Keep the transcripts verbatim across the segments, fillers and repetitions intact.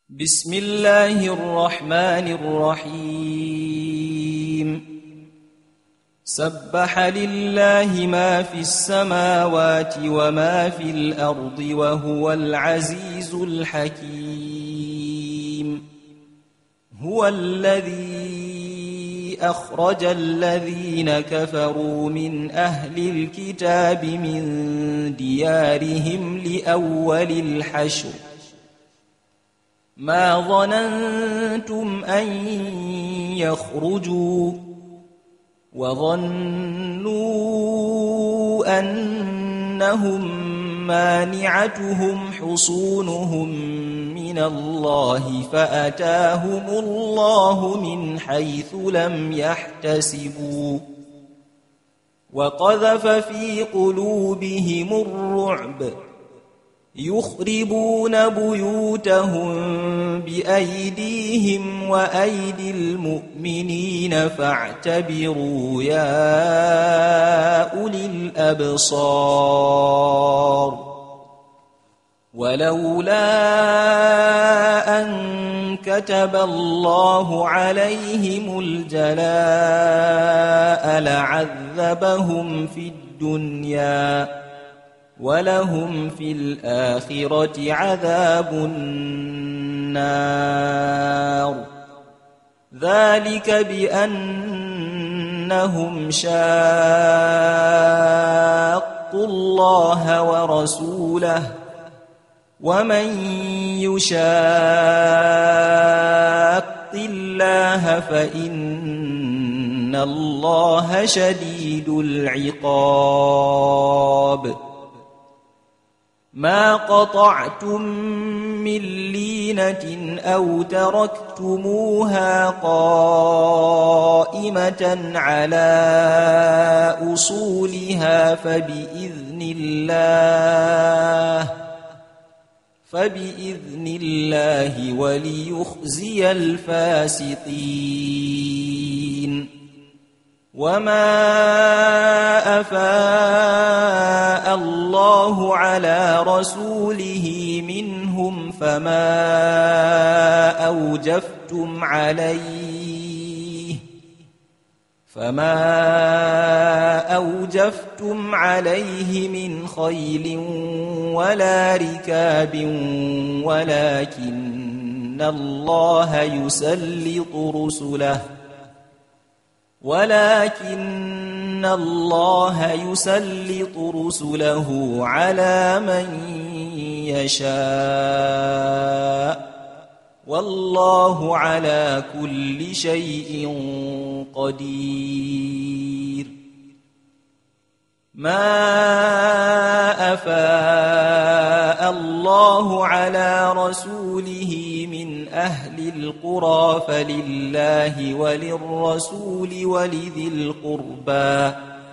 بسم الله الرحمن الرحيم سبح لله ما في السماوات وما في الأرض وهو العزيز الحكيم هو الذي أخرج الذين كفروا من أهل الكتاب من ديارهم لأول الحشر ما ظننتم أن يخرجوا وظنوا أنهم مانعتهم حصونهم من الله فأتاهم الله من حيث لم يحتسبوا وقذف في قلوبهم الرعب يخربون بيوتهم بأيديهم وأيدي المؤمنين فاعتبروا يا أولي الأبصار ولولا أن كتب الله عليهم الجلاء لعذبهم في الدنيا ولهم في الآخرة عذاب النار ذلك بأنهم شاقوا الله ورسوله ومن يشاق الله فإن الله شديد العقاب ما قطعتم من لينة أو تركتموها قائمة على أصولها فبإذن الله فبإذن الله وليخزي الفاسقين وما أفاء الله على رسوله منهم فما أوجفتم عليه فما أوجفتم عليه من خيل ولا ركاب ولكن الله يسلط رسله ولكن الله يسلط رسله على من يشاء والله على كل شيء قدير ما أفاء الله على رسوله من أهل القرى فلله وللرسول ولذي القربى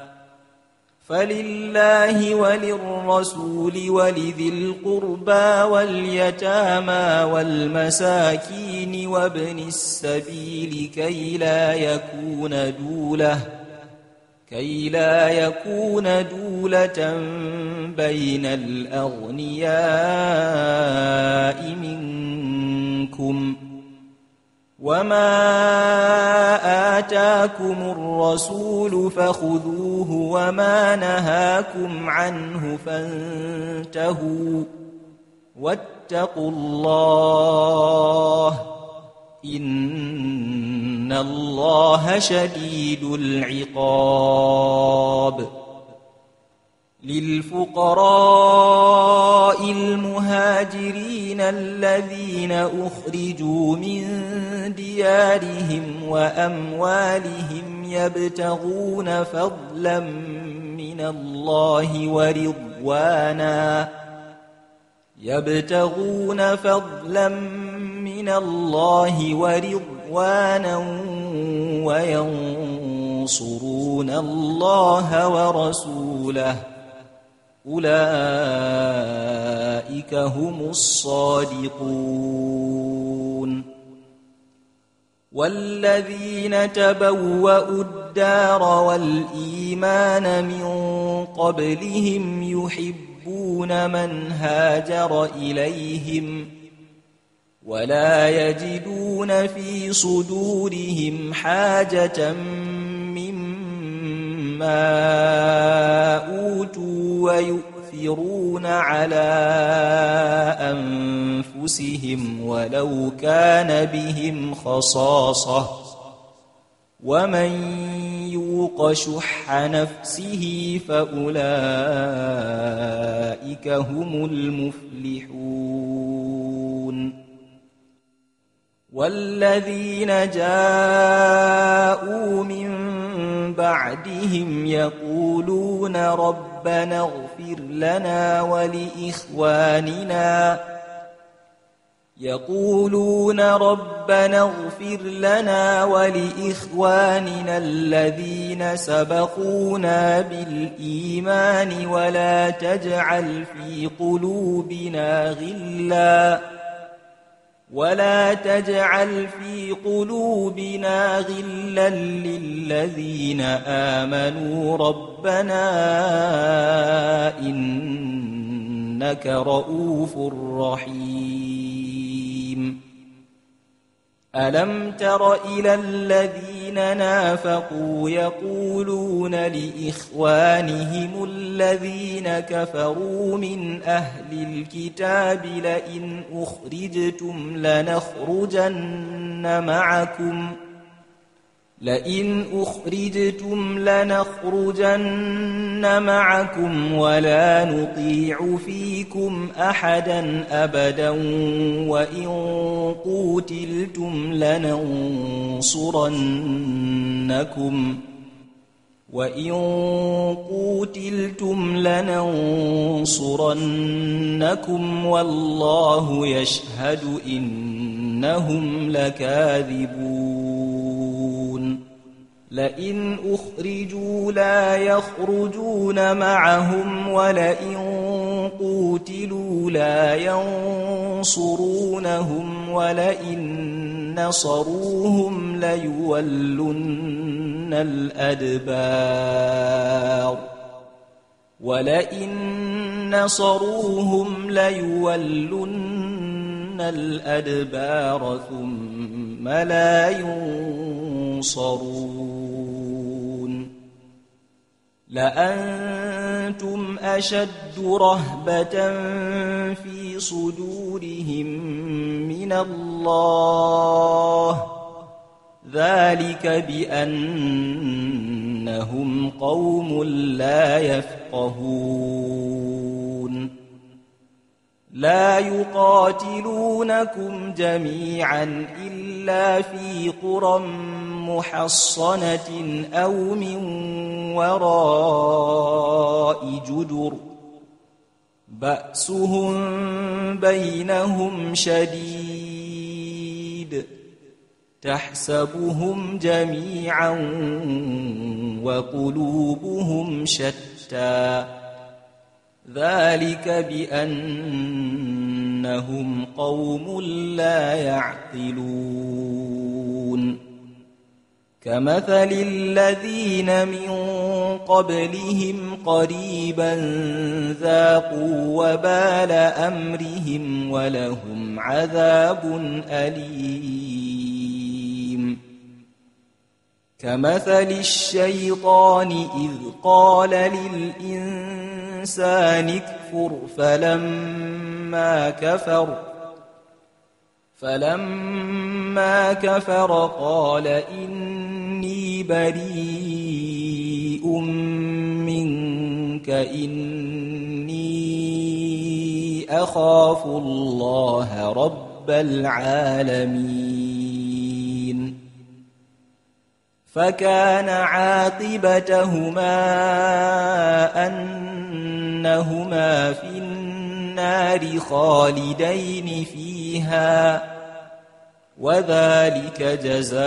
فلله وللرسول ولذي القربى واليتامى والمساكين وابن السبيل كي لا يكون دولة كي لا يكون دولة بين الأغنياء منكم وما آتاكم الرسول فخذوه وما نهاكم عنه فانتهوا واتقوا الله إن الله شديد العقاب للفقراء المهاجرين الذين أخرجوا من ديارهم وأموالهم يبتغون فضلا من الله ورضوانا يبتغون فضلا من الله ورضوانا وينصرون الله ورسوله أولئك هم الصادقون والذين تبوأوا الدار والإيمان من قبلهم يحبون من هاجر إليهم ولا يجدون في صدورهم حاجة مما أوتوا ويؤثرون على أنفسهم ولو كان بهم خصاصة ومن يوق شح نفسه فأولئك هم المفلحون والذين جاءوا من بعدهم يقولون ربنا اغفر لنا ولإخواننا يقولون ربنا اغفر لنا ولإخواننا الذين سبقونا بالإيمان ولا تجعل في قلوبنا غلا ولا تجعل في قلوبنا غلا للذين آمنوا ربنا إنك رؤوف رحيم ألم تر إلى الذين نافقوا يقولون لإخوانهم الذين كفروا من أهل الكتاب لئن أخرجتم لنخرجن معكم لئن أخرجتم لنخرجن معكم ولا نطيع فيكم أحدا أبدا وإن قوتلتم لننصرنكم وإن قوتلتم لننصرنكم والله يشهد إنهم لكاذبون لئن أخرجوا لا يخرجون معهم ولئن قوتلوا لا ينصرونهم ولئن نصروهم ليولن الأدبار ولئن نصروهم ليولن الأدبار ثم لا ينصرون لأنتم أشد رهبة في صدورهم من الله ذلك بأنهم قوم لا يفقهون لا يقاتلونكم جميعا إلا في قرى محصنة أو من وراء جدر بأسهم بينهم شديد تحسبهم جميعا وقلوبهم شتى ذلك بأنهم قوم لا يعقلون كمثل الذين من قبلهم قريبا ذاقوا وبال أمرهم ولهم عذاب أليم كمثل الشيطان إذ قال للإنسان اكفر فلما كفر فلما كفر قال إني بريء منك إني أخاف الله رب العالمين فكان عاقبتهما أنهما في النار خالدين فيها وذلك جزاء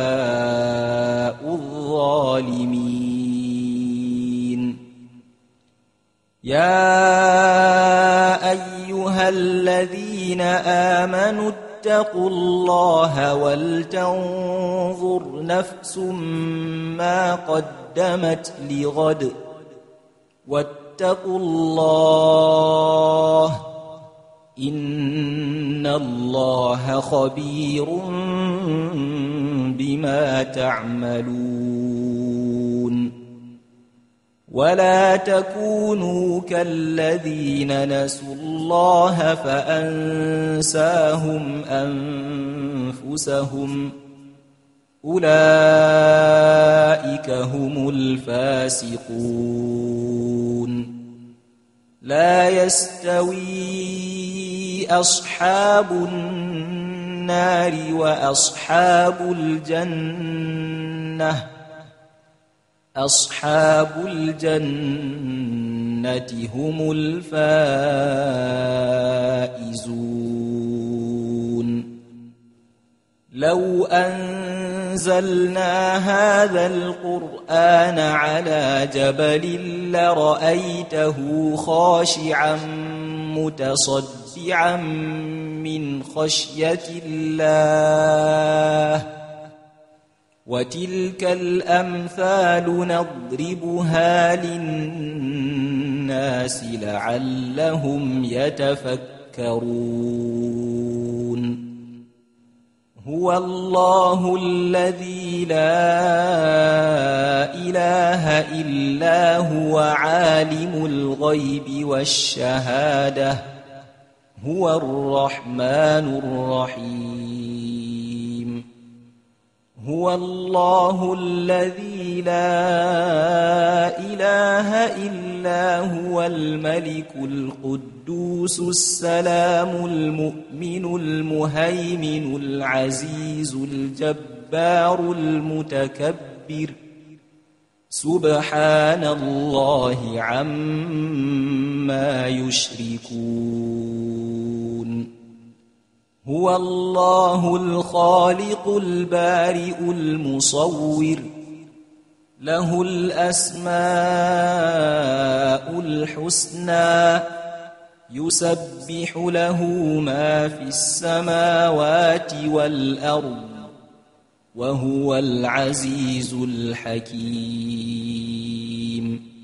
الظالمين يا أيها الذين آمنوا اتقوا الله ولتنظر نفس ما قدمت لغد واتقوا الله إن إن الله خبير بما تعملون ولا تكونوا كالذين نسوا الله فأنساهم أنفسهم أولئك هم الفاسقون لا يستوي أصحاب النار وأصحاب الجنة أصحاب الجنة هم الفائزون لو أنزلنا هذا القرآن على جبل لرأيته خاشعا متصدعا من خشية الله وتلك الأمثال نضربها للناس لعلهم يتفكرون هو الله الذي لا إله إلا هو عالم الغيب والشهادة هو الرحمن الرحيم هو الله الذي لا إله إلا هو الملك القدوس السلام المؤمن المهيمن العزيز الجبار المتكبر سبحان الله عما يشركون هو الله الخالق البارئ المصور له الأسماء الحسنى يسبح له ما في السماوات والأرض وهو العزيز الحكيم